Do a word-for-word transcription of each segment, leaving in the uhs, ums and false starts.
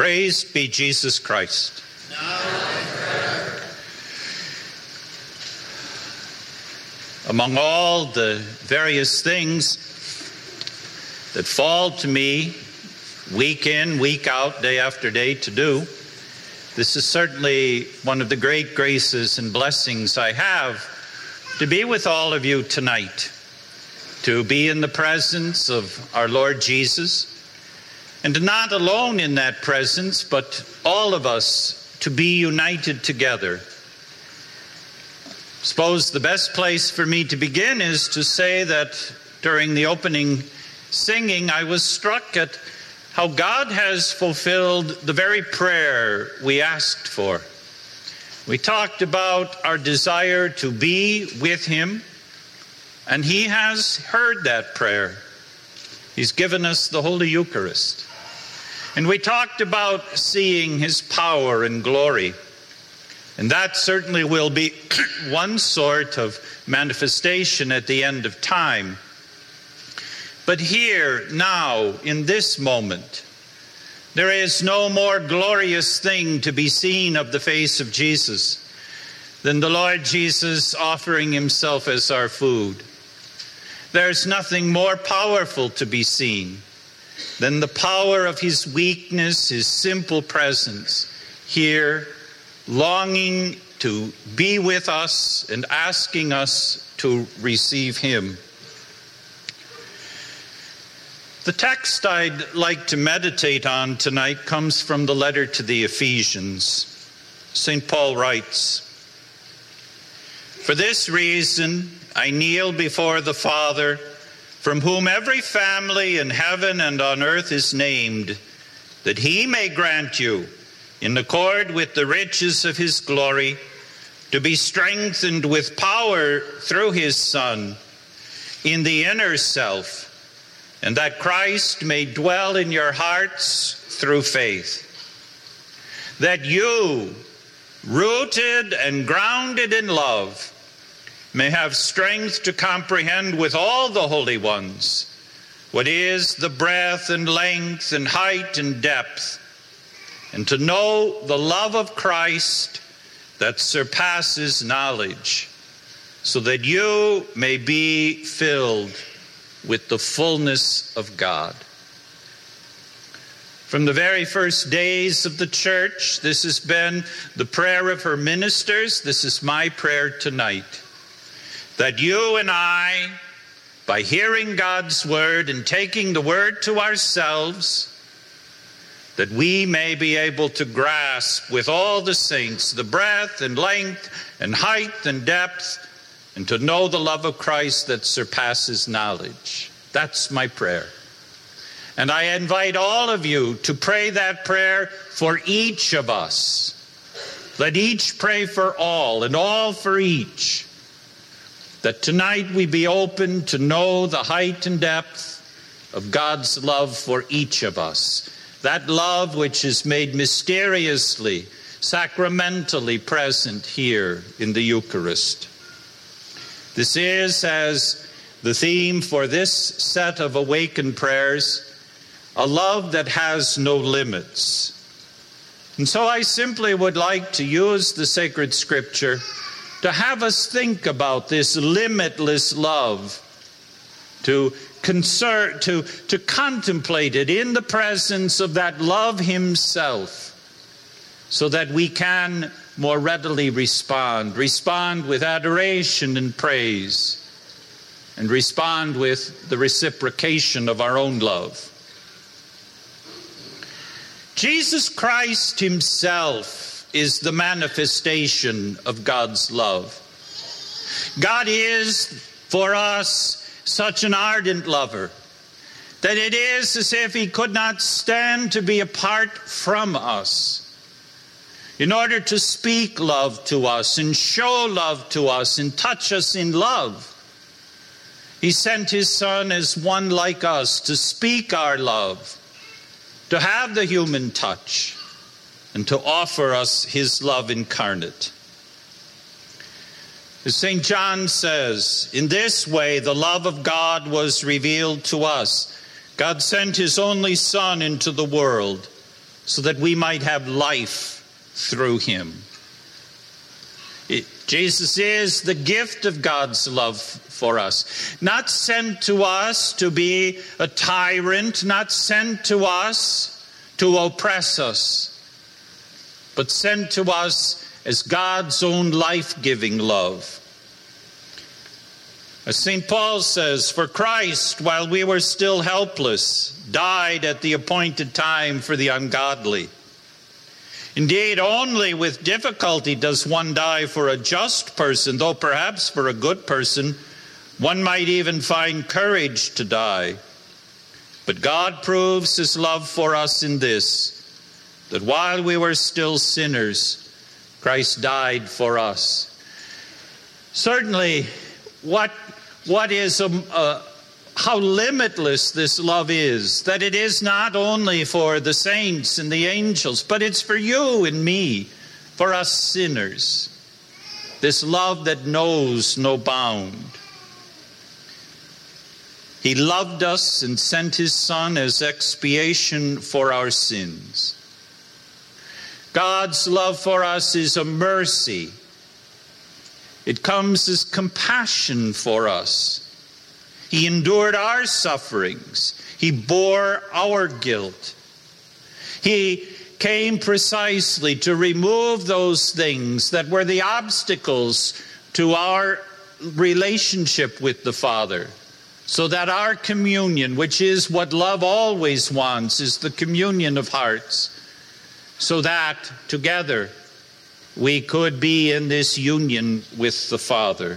Praised be Jesus Christ. Now and forever. Among all the various things that fall to me week in, week out, day after day to do, this is certainly one of the great graces and blessings I have to be with all of you tonight, to be in the presence of our Lord Jesus, and not alone in that presence, but all of us to be united together. I suppose the best place for me to begin is to say that during the opening singing, I was struck at how God has fulfilled the very prayer we asked for. We talked about our desire to be with Him, and He has heard that prayer. He's given us the Holy Eucharist. And we talked about seeing His power and glory. And that certainly will be one sort of manifestation at the end of time. But here, now, in this moment, there is no more glorious thing to be seen of the face of Jesus than the Lord Jesus offering Himself as our food. There's nothing more powerful to be seen than the power of His weakness, His simple presence here, longing to be with us and asking us to receive Him. The text I'd like to meditate on tonight comes from the letter to the Ephesians. Saint Paul writes, "For this reason I kneel before the Father, from whom every family in heaven and on earth is named, that He may grant you, in accord with the riches of His glory, to be strengthened with power through His Son in the inner self, and that Christ may dwell in your hearts through faith, that you, rooted and grounded in love, may have strength to comprehend with all the holy ones what is the breadth and length and height and depth, and to know the love of Christ that surpasses knowledge, so that you may be filled with the fullness of God." From the very first days of the church, this has been the prayer of her ministers. This is my prayer tonight, that you and I, by hearing God's word and taking the word to ourselves, that we may be able to grasp with all the saints the breadth and length and height and depth, and to know the love of Christ that surpasses knowledge. That's my prayer. And I invite all of you to pray that prayer for each of us. Let each pray for all, and all for each. That tonight we be open to know the height and depth of God's love for each of us. That love which is made mysteriously, sacramentally present here in the Eucharist. This is, as the theme for this set of awakened prayers, a love that has no limits. And so I simply would like to use the sacred scripture to have us think about this limitless love, to concern, to, to contemplate it in the presence of that love Himself, so that we can more readily respond, respond with adoration and praise, and respond with the reciprocation of our own love. Jesus Christ Himself is the manifestation of God's love. God is, for us, such an ardent lover that it is as if He could not stand to be apart from us. In order to speak love to us and show love to us and touch us in love, He sent His Son as one like us to speak our love, to have the human touch, and to offer us His love incarnate. As Saint John says, in this way the love of God was revealed to us. God sent His only Son into the world so that we might have life through him. It, Jesus is the gift of God's love for us, not sent to us to be a tyrant, not sent to us to oppress us, but sent to us as God's own life-giving love. As Saint Paul says, for Christ, while we were still helpless, died at the appointed time for the ungodly. Indeed, only with difficulty does one die for a just person, though perhaps for a good person, one might even find courage to die. But God proves his love for us in this, that while we were still sinners, Christ died for us. Certainly, what, what is a, a how limitless this love is, that it is not only for the saints and the angels, but it's for you and me, for us sinners. This love that knows no bound. He loved us and sent his Son as expiation for our sins. God's love for us is a mercy. It comes as compassion for us. He endured our sufferings. He bore our guilt. He came precisely to remove those things that were the obstacles to our relationship with the Father, so that our communion, which is what love always wants, is the communion of hearts, so that together we could be in this union with the Father.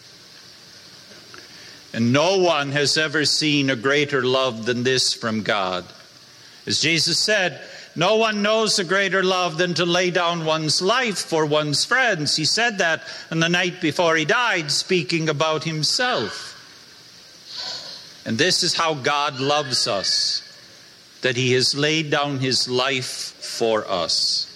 And no one has ever seen a greater love than this from God. As Jesus said, no one knows a greater love than to lay down one's life for one's friends. He said that on the night before he died, speaking about himself. And this is how God loves us, that he has laid down his life for us.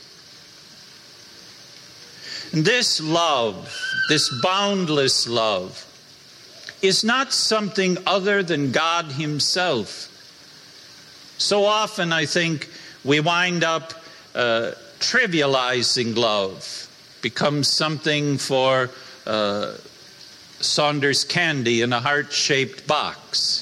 And this love, this boundless love, is not something other than God himself. So often I think we wind up uh, trivializing love, becomes something for uh, Saunders candy in a heart-shaped box.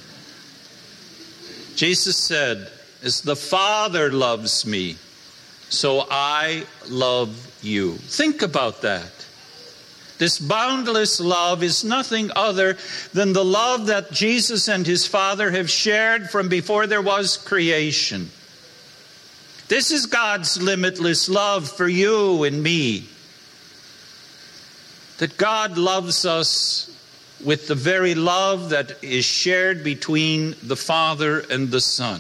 Jesus said, as the Father loves me, so I love you. Think about that. This boundless love is nothing other than the love that Jesus and his Father have shared from before there was creation. This is God's limitless love for you and me. That God loves us with the very love that is shared between the Father and the Son.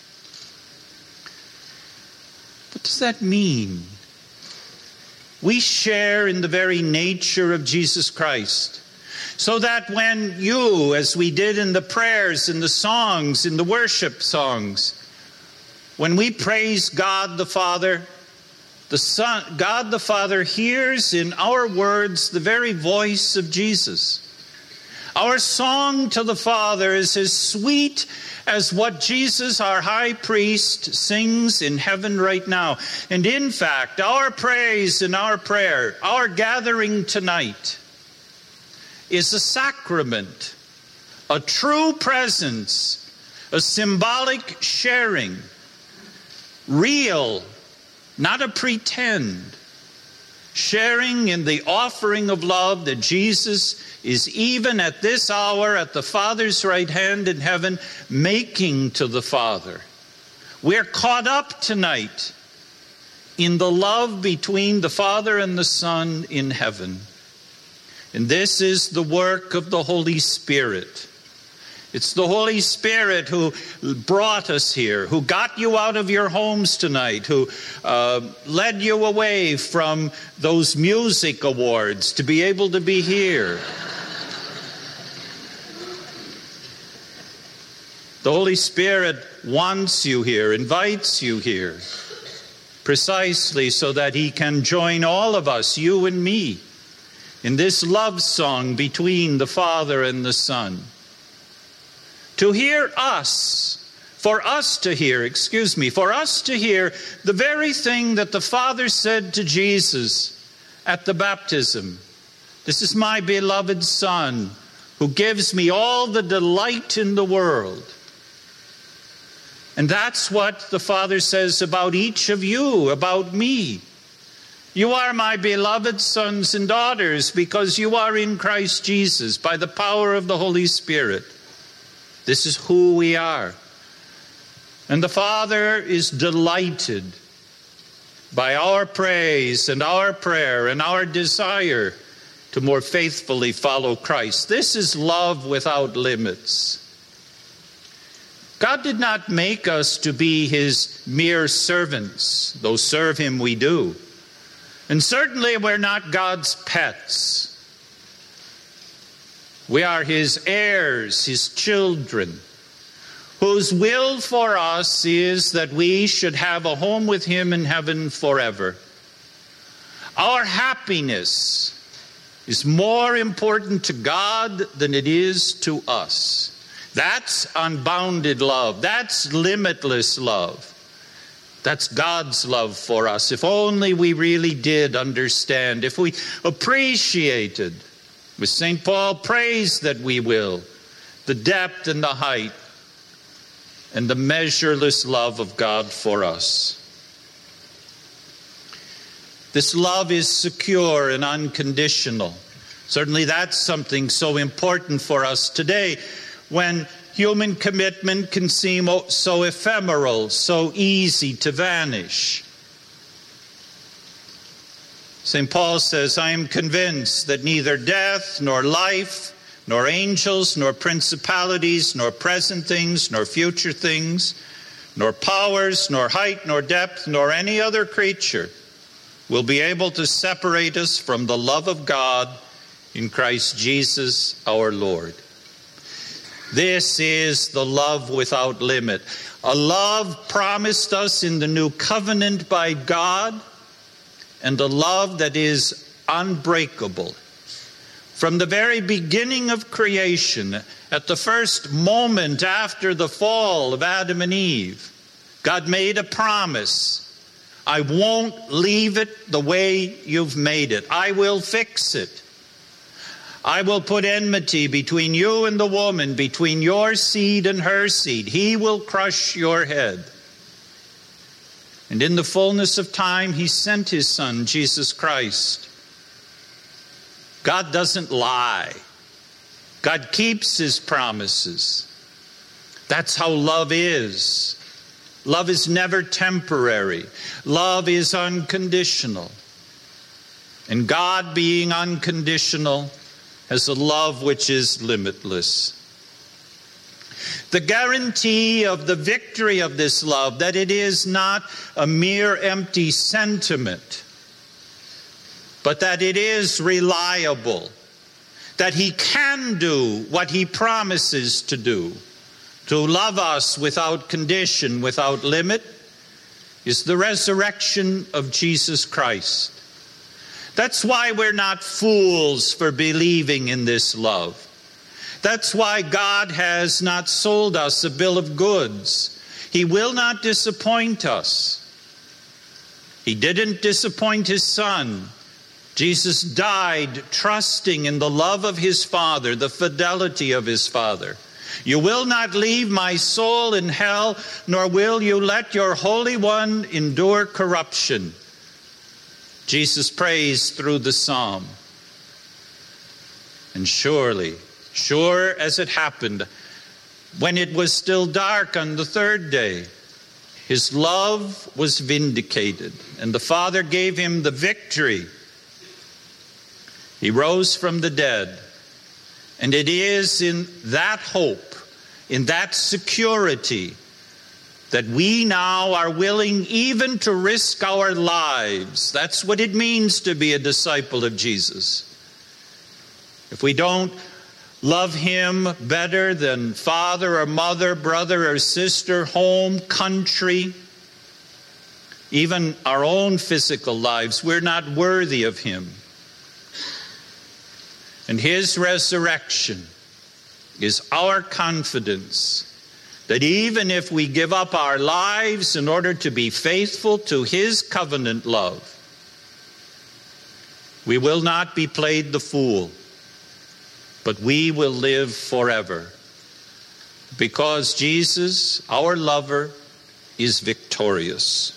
What does that mean? We share in the very nature of Jesus Christ, so that when you, as we did in the prayers, in the songs, in the worship songs, when we praise God the Father, the Son, God the Father hears in our words the very voice of Jesus. Our song to the Father is as sweet as what Jesus, our high priest, sings in heaven right now. And in fact, our praise and our prayer, our gathering tonight, is a sacrament, a true presence, a symbolic sharing, real, not a pretend, sharing in the offering of love that Jesus is even at this hour at the Father's right hand in heaven making to the Father. We're caught up tonight in the love between the Father and the Son in heaven. And this is the work of the Holy Spirit. It's the Holy Spirit who brought us here, who got you out of your homes tonight, who uh, led you away from those music awards to be able to be here. The Holy Spirit wants you here, invites you here, precisely so that he can join all of us, you and me, in this love song between the Father and the Son. To hear us For us to hear, excuse me, for us to hear the very thing that the Father said to Jesus at the baptism. This is my beloved Son, who gives me all the delight in the world. And that's what the Father says about each of you, about me. You are my beloved sons and daughters because you are in Christ Jesus by the power of the Holy Spirit. This is who we are. And the Father is delighted by our praise and our prayer and our desire to more faithfully follow Christ. This is love without limits. God did not make us to be his mere servants, though serve him we do. And certainly we're not God's pets. We are his heirs, his children, whose will for us is that we should have a home with him in heaven forever. Our happiness is more important to God than it is to us. That's unbounded love. That's limitless love. That's God's love for us. If only we really did understand, if we appreciated, with Saint Paul prays that we will, the depth and the height and the measureless love of God for us. This love is secure and unconditional. Certainly that's something so important for us today when human commitment can seem so ephemeral, so easy to vanish. Saint Paul says, I am convinced that neither death, nor life, nor angels, nor principalities, nor present things, nor future things, nor powers, nor height, nor depth, nor any other creature will be able to separate us from the love of God in Christ Jesus our Lord. This is the love without limit, a love promised us in the new covenant by God, and a love that is unbreakable. From the very beginning of creation, at the first moment after the fall of Adam and Eve, God made a promise. I won't leave it the way you've made it. I will fix it. I will put enmity between you and the woman, between your seed and her seed. He will crush your head. And in the fullness of time, he sent his Son, Jesus Christ. God doesn't lie. God keeps his promises. That's how love is. Love is never temporary. Love is unconditional. And God, being unconditional, has a love which is limitless. The guarantee of the victory of this love, that it is not a mere empty sentiment, but that it is reliable, that he can do what he promises to do, to love us without condition, without limit, is the resurrection of Jesus Christ. That's why we're not fools for believing in this love. That's why God has not sold us a bill of goods. He will not disappoint us. He didn't disappoint his Son. Jesus died trusting in the love of his Father, the fidelity of his Father. You will not leave my soul in hell, nor will you let your Holy One endure corruption. Jesus prays through the psalm. And surely, sure as it happened, when it was still dark on the third day, his love was vindicated, and the Father gave him the victory. He rose from the dead, and it is in that hope, in that security, that we now are willing even to risk our lives. That's what it means to be a disciple of Jesus. If we don't love him better than father or mother, brother or sister, home, country, even our own physical lives, we're not worthy of him. And his resurrection is our confidence that even if we give up our lives in order to be faithful to his covenant love, we will not be played the fool, but we will live forever, because Jesus, our lover, is victorious.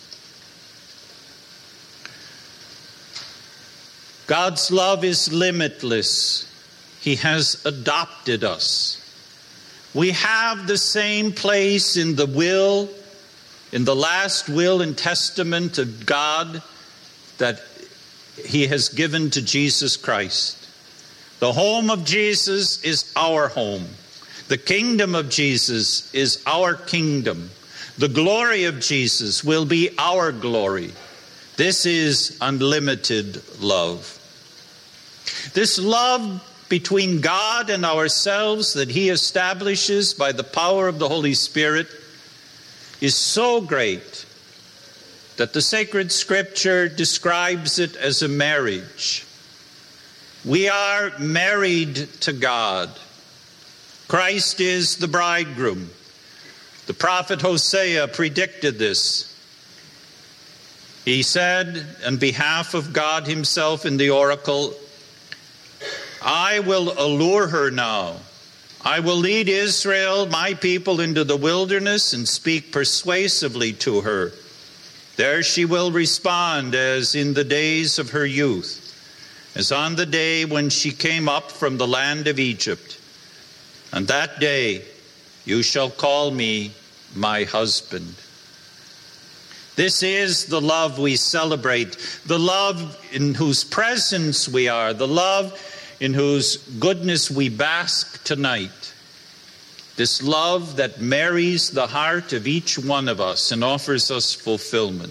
God's love is limitless. He has adopted us. We have the same place in the will, in the last will and testament of God that he has given to Jesus Christ. The home of Jesus is our home. The kingdom of Jesus is our kingdom. The glory of Jesus will be our glory. This is unlimited love. This love between God and ourselves that he establishes by the power of the Holy Spirit is so great that the sacred scripture describes it as a marriage. We are married to God. Christ is the bridegroom. The prophet Hosea predicted this. He said, on behalf of God himself in the oracle, I will allure her now. I will lead Israel, my people, into the wilderness and speak persuasively to her. There she will respond as in the days of her youth, as on the day when she came up from the land of Egypt. On that day you shall call me my husband. This is the love we celebrate, the love in whose presence we are, the love in whose goodness we bask tonight. This love that marries the heart of each one of us and offers us fulfillment.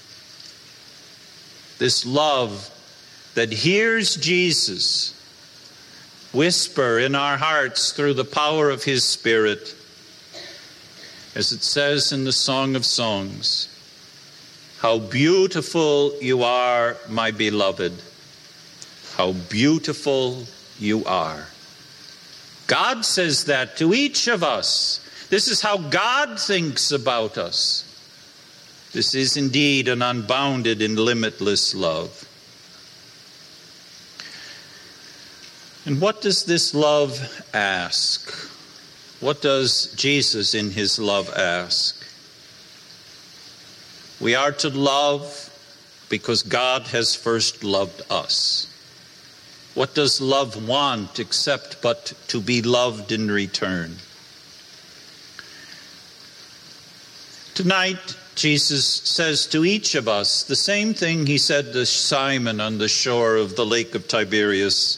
This love that hears Jesus whisper in our hearts through the power of his Spirit, as it says in the Song of Songs, how beautiful you are, my beloved. How beautiful you are. God says that to each of us. This is how God thinks about us. This is indeed an unbounded and limitless love. And what does this love ask? What does Jesus in his love ask? We are to love because God has first loved us. What does love want except but to be loved in return? Tonight, Jesus says to each of us the same thing he said to Simon on the shore of the Lake of Tiberias.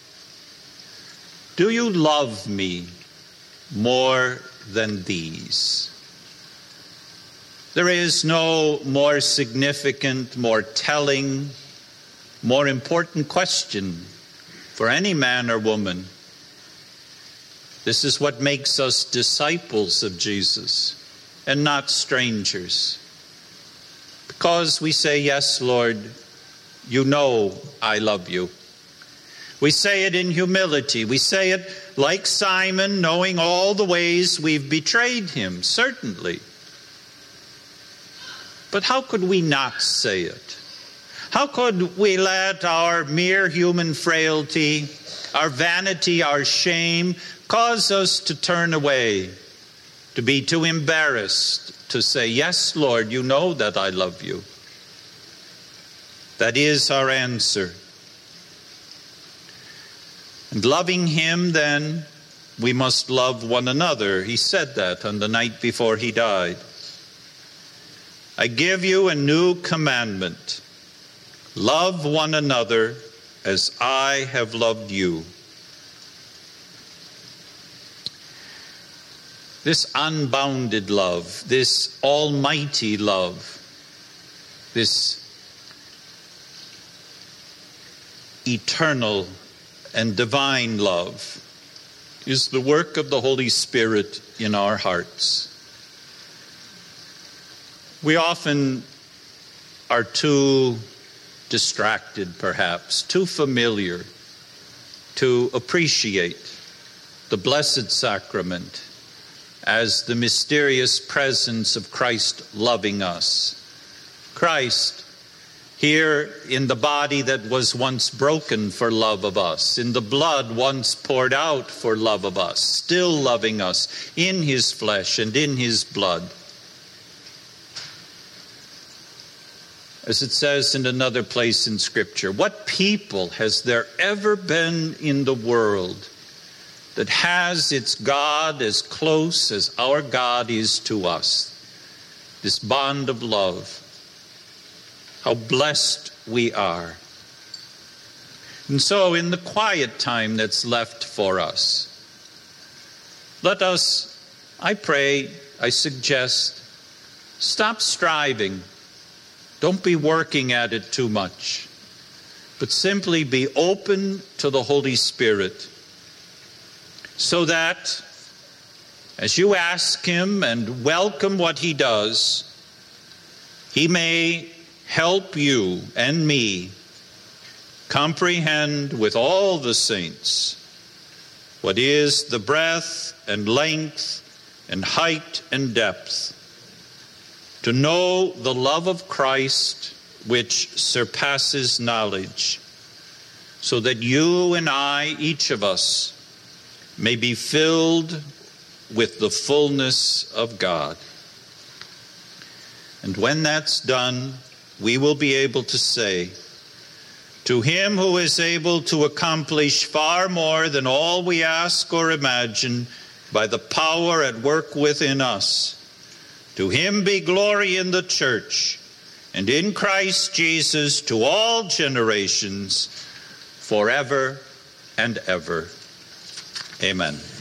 Do you love me more than these? There is no more significant, more telling, more important question for any man or woman. This is what makes us disciples of Jesus and not strangers. Because we say, yes, Lord, you know I love you. We say it in humility. We say it like Simon, knowing all the ways we've betrayed him, certainly. But how could we not say it? How could we let our mere human frailty, our vanity, our shame, cause us to turn away, to be too embarrassed to say, yes, Lord, you know that I love you? That is our answer. And loving him, then, we must love one another. He said that on the night before he died. I give you a new commandment. Love one another as I have loved you. This unbounded love, this almighty love, this eternal and divine love is the work of the Holy Spirit in our hearts. We often are too distracted, perhaps, too familiar to appreciate the Blessed Sacrament, as the mysterious presence of Christ loving us. Christ, here in the body that was once broken for love of us, in the blood once poured out for love of us, still loving us in his flesh and in his blood. As it says in another place in Scripture, what people has there ever been in the world that has its God as close as our God is to us? This bond of love. How blessed we are. And so in the quiet time that's left for us, let us, I pray, I suggest, stop striving. Don't be working at it too much, but simply be open to the Holy Spirit, so that as you ask him and welcome what he does, he may help you and me comprehend with all the saints what is the breadth and length and height and depth, to know the love of Christ which surpasses knowledge, so that you and I, each of us, may be filled with the fullness of God. And when that's done, we will be able to say, to him who is able to accomplish far more than all we ask or imagine by the power at work within us, to him be glory in the church and in Christ Jesus to all generations, forever and ever. Amen.